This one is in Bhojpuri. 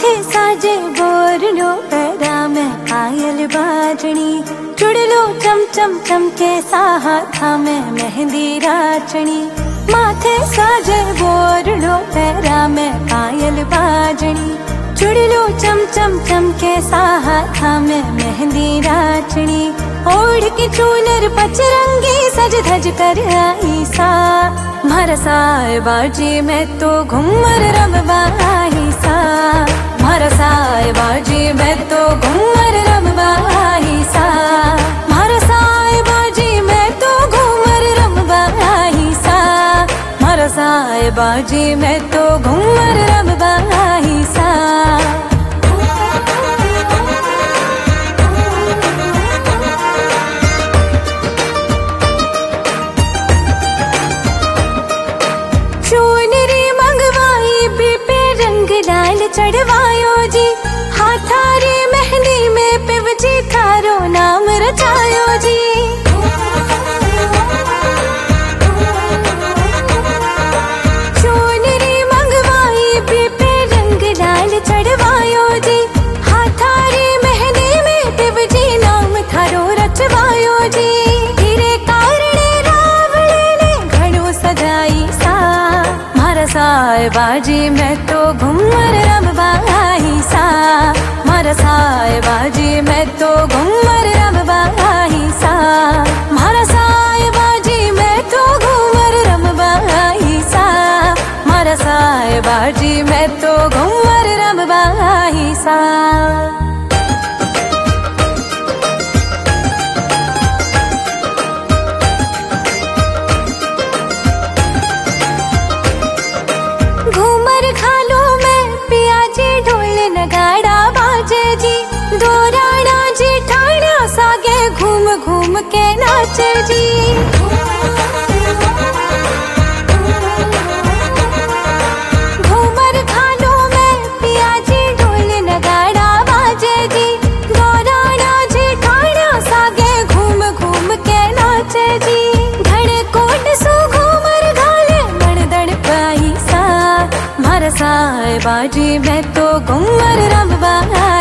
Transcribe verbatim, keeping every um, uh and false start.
माथे साजे बोरलो पैरा में पायल बाजनी चुड़लो चम चम चम के साहा में मेहंदी राचनी। माथे साजे बोरलो पैरा में पायल बाजनी चुड़लो चम चम चम के साहा में मेहंदी राचनी। ओढ़ के चूनर पचरंगी सज धज कर आई सा मारा साए बाजी मैं तो घूमर रमबा आई सा। मारा साए बाजी मैं तो घूमर रमबा आई सा। मारा साए बाजी मैं तो घूमर रमबा आई सा। मारा साए बाजी मैं तो घूमर रमबा आई सा। चढ़वायो जी हाथारी मेहंदी में पिवजी थारो नाम रचायो जी। चूनरी मंगवाई पीपे रंग लाल चढ़वायो जी हाथारी मेहंदी में पिवजी नाम थारो रचवायो जी। हीरे कारणे रावणे ने घड़ो सजाई सा मारा साए बाजी मैं तो घूमर रमबा आई सा। मारा साए बाजी मैं तो घूमर रमबा आई सा। मारा साए बाजी मैं तो घूमर रमबा आई सा। मारा साए बाजी मैं तो घूमर रमबा आई सा। घूम घूम के नाचे जी। घूमर खानों में पियाजी ढोल नगाड़ा बाजे जी। दौराना जी ठाणा सागे घूम घूम के नाचे जी। धड़े कोट सो घूमर घाले मणदण पाई सा मारा साए बाजी मैं तो घूमर रमबा